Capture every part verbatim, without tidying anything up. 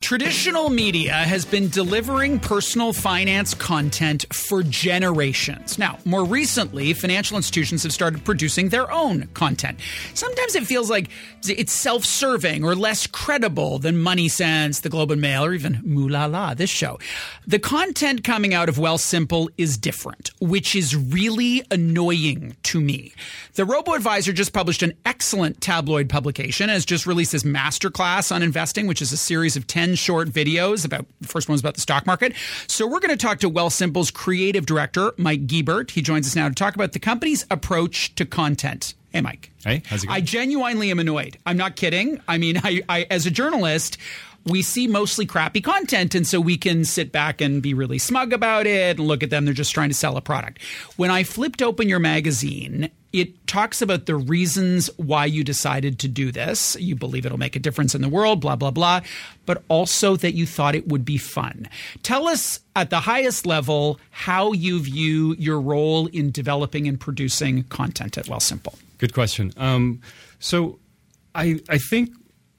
Traditional media has been delivering personal finance content for generations. Now, more recently, financial institutions have started producing their own content. Sometimes it feels like it's self-serving or less credible than Money Sense, The Globe and Mail, or even Moo La La, this show. The content coming out of Wealthsimple is different, which is really annoying to me. The Robo-Advisor just published an excellent tabloid publication and has just released this masterclass on investing, which is a series of ten short videos. About the first one's about the stock market. So we're going to talk to Wealthsimple's creative director, Mike Giebert. He joins us now to talk about the company's approach to content. Hey, Mike. Hey, how's it going? I genuinely am annoyed. I'm not kidding. I mean, I, I as a journalist, we see mostly crappy content, and so we can sit back and be really smug about it and look at them. They're just trying to sell a product. When I flipped open your magazine, it talks about the reasons why you decided to do this. You believe it'll make a difference in the world, blah, blah, blah, but also that you thought it would be fun. Tell us at the highest level how you view your role in developing and producing content at Wealthsimple. Good question. Um, so I, I think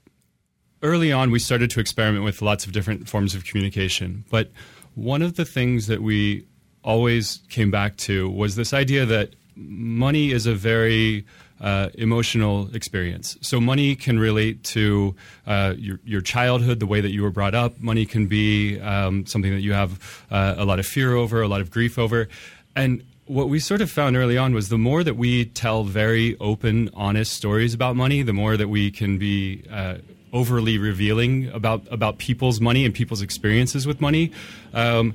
early on we started to experiment with lots of different forms of communication. But one of the things that we always came back to was this idea that money is a very uh, emotional experience. So money can relate to uh, your, your childhood, the way that you were brought up. Money can be um, something that you have uh, a lot of fear over, a lot of grief over. And what we sort of found early on was the more that we tell very open, honest stories about money, the more that we can be uh, overly revealing about, about people's money and people's experiences with money. Um,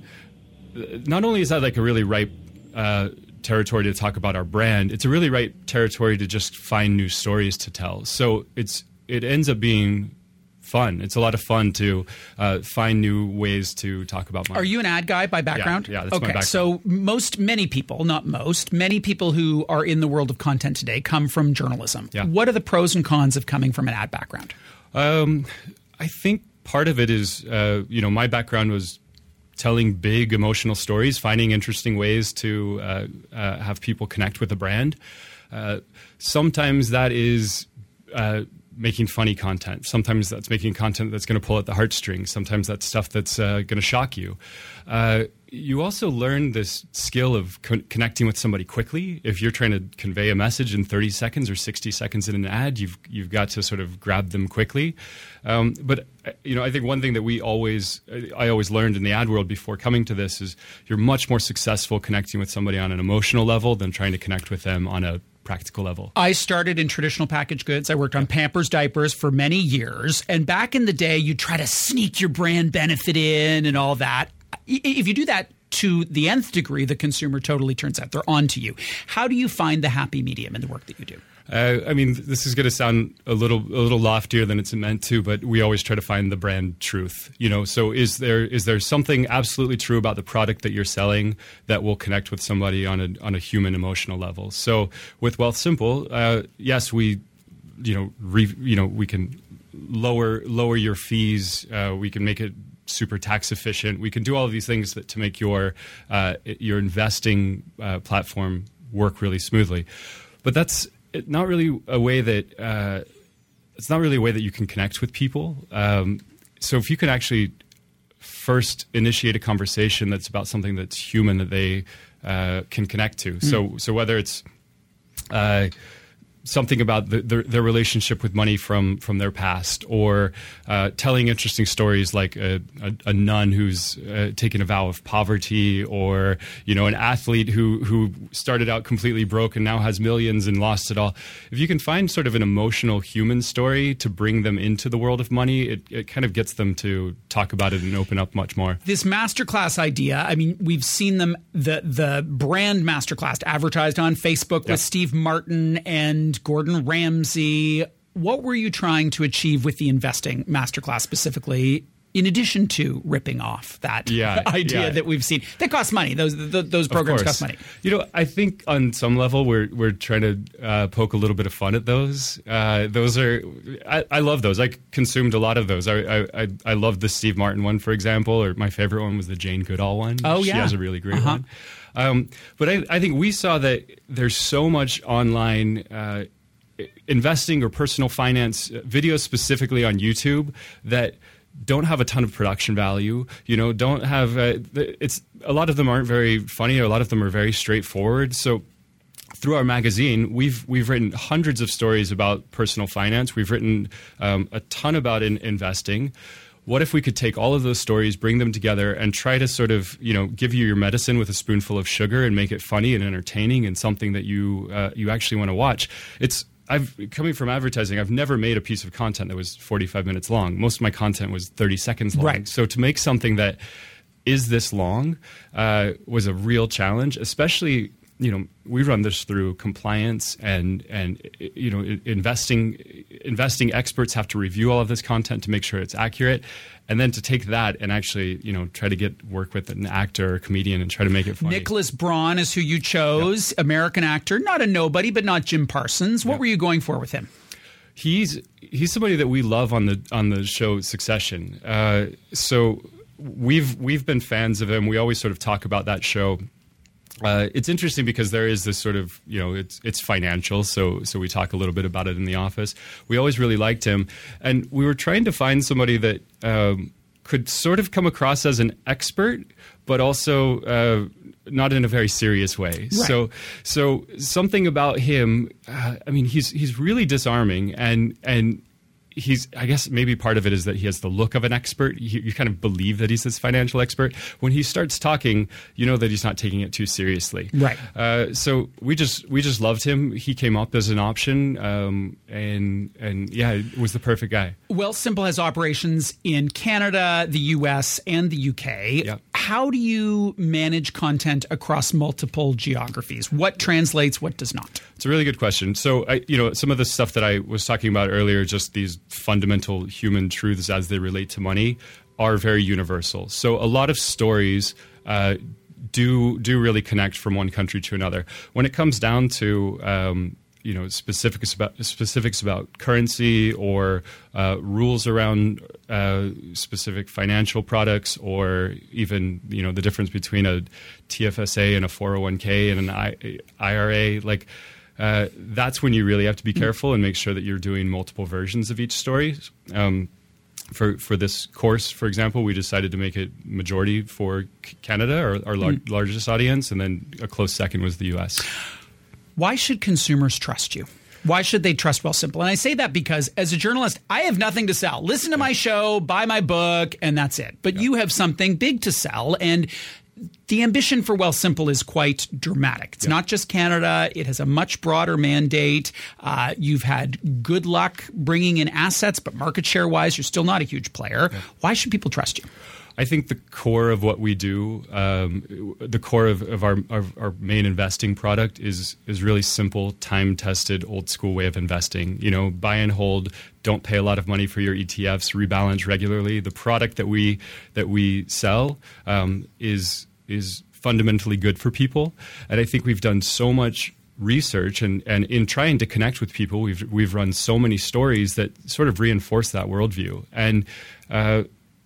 not only is that like a really ripe uh, territory to talk about our brand, it's a really right territory to just find new stories to tell. So it's it ends up being fun. It's a lot of fun to uh, find new ways to talk about money. Are you an ad guy by background? Yeah, yeah that's okay, my background. So most, many people, not most, many people who are in the world of content today come from journalism. Yeah. What are the pros and cons of coming from an ad background? Um, I think part of it is, uh, you know, my background was telling big emotional stories, finding interesting ways to uh, uh, have people connect with the brand. Uh, sometimes that is uh, making funny content. Sometimes that's making content that's going to pull at the heartstrings. Sometimes that's stuff that's uh, going to shock you. Uh, you also learn this skill of co- connecting with somebody quickly. If you're trying to convey a message in thirty seconds or sixty seconds in an ad, you've you've got to sort of grab them quickly. Um, but you know, I think one thing that we always I always learned in the ad world before coming to this is you're much more successful connecting with somebody on an emotional level than trying to connect with them on a practical level. I started in traditional packaged goods. I worked on Pampers diapers for many years. And back in the day, you try to sneak your brand benefit in and all that. If you do that to the nth degree, the consumer totally turns out they're on to you. How do you find the happy medium in the work that you do? Uh, I mean, this is going to sound a little a little loftier than it's meant to, but we always try to find the brand truth. You know, so is there is there something absolutely true about the product that you're selling that will connect with somebody on a on a human emotional level? So with Wealthsimple, uh, yes, we, you know, re, you know, we can lower lower your fees. Uh, we can make it super tax efficient. We can do all of these things that to make your uh, your investing uh, platform work really smoothly. But that's not really a way that uh, it's not really a way that you can connect with people. Um, so if you can actually first initiate a conversation that's about something that's human that they uh, can connect to. Mm. So so whether it's uh, something about the, their, their relationship with money from, from their past, or uh, telling interesting stories like a, a, a nun who's uh, taken a vow of poverty, or you know, an athlete who who started out completely broke and now has millions and lost it all. If you can find sort of an emotional human story to bring them into the world of money, it, it kind of gets them to talk about it and open up much more. This masterclass idea, I mean, we've seen them, the, the brand masterclass advertised on Facebook with yeah. Steve Martin and Gordon Ramsay. What were you trying to achieve with the investing masterclass specifically, in addition to ripping off that yeah, idea yeah. that we've seen? That costs money. Those the, those programs cost money. You know, I think on some level we're we're trying to uh, poke a little bit of fun at those. Uh, those are I, I love those. I consumed a lot of those. I I I loved the Steve Martin one, for example, or my favorite one was the Jane Goodall one. Oh she yeah, she has a really great uh-huh. one. Um, but I, I think we saw that there's so much online uh, investing or personal finance videos specifically on YouTube that don't have a ton of production value. You know, don't have uh, it's a lot of them aren't very funny. Or a lot of them are very straightforward. So through our magazine, we've we've written hundreds of stories about personal finance. We've written um, a ton about in, investing. What if we could take all of those stories, bring them together, and try to sort of, you know, give you your medicine with a spoonful of sugar and make it funny and entertaining and something that you uh, you actually want to watch? It's I've coming from advertising, I've never made a piece of content that was forty-five minutes long. Most of my content was thirty seconds long. Right. So to make something that is this long uh, was a real challenge, especially, you know, we run this through compliance and, and you know, investing investing experts have to review all of this content to make sure it's accurate. And then to take that and actually, you know, try to get work with an actor or comedian and try to make it funny. Nicholas Braun is who you chose, yep. American actor, not a nobody, but not Jim Parsons. What yep. were you going for with him? He's he's somebody that we love on the on the show Succession. Uh, so we've we've been fans of him. We always sort of talk about that show. Uh, it's interesting because there is this sort of, you know, it's it's financial, so so we talk a little bit about it in the office. We always really liked him, and we were trying to find somebody that um, could sort of come across as an expert, but also uh, not in a very serious way. Right. So so something about him, uh, I mean, he's he's really disarming, and and. He's, I guess maybe part of it is that he has the look of an expert. You, you kind of believe that he's this financial expert. When he starts talking, you know that he's not taking it too seriously. Right. Uh, so we just we just loved him. He came up as an option, um, and and yeah, it was the perfect guy. Wealthsimple has operations in Canada, the U S, and the U K. Yep. How do you manage content across multiple geographies? What translates, what does not? It's a really good question. So, I, you know, some of the stuff that I was talking about earlier, just these fundamental human truths as they relate to money, are very universal. So a lot of stories uh, do do really connect from one country to another. When it comes down to um, you know specifics about specifics about currency or uh, rules around uh, specific financial products, or even you know the difference between a T F S A and a four oh one k and an I R A, like. Uh, that's when you really have to be careful and make sure that you're doing multiple versions of each story. Um, for for this course, for example, we decided to make it majority for Canada, our, our lar- mm. largest audience, and then a close second was the U S. Why should consumers trust you? Why should they trust Wealthsimple? And I say that because as a journalist, I have nothing to sell. Listen to my show, buy my book, and that's it. But yeah. you have something big to sell, and the ambition for Wealthsimple is quite dramatic. It's yeah. not just Canada. It has a much broader mandate. Uh, you've had good luck bringing in assets, but market share-wise, you're still not a huge player. Yeah. Why should people trust you? I think the core of what we do, um, the core of, of our of our main investing product is is really simple, time-tested, old-school way of investing. You know, buy and hold. Don't pay a lot of money for your E T Fs. Rebalance regularly. The product that we that we sell um, is is fundamentally good for people, and I think we've done so much research and, and in trying to connect with people, we've we've run so many stories that sort of reinforce that worldview. And uh,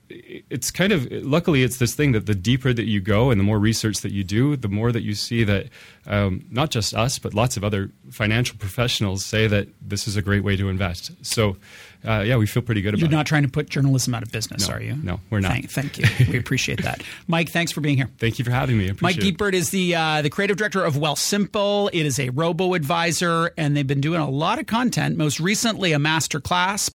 it's kind of, luckily it's this thing that the deeper that you go and the more research that you do, the more that you see that um, not just us, but lots of other financial professionals say that this is a great way to invest. So uh, yeah, we feel pretty good about it. You're not trying to put journalism out of business, no, are you? No, we're not. Thank, thank you. We appreciate that. Mike, thanks for being here. Thank you for having me. I Mike appreciate Dietbert is the uh, the creative director of Wealthsimple. It is a robo-advisor, and they've been doing a lot of content, most recently a master class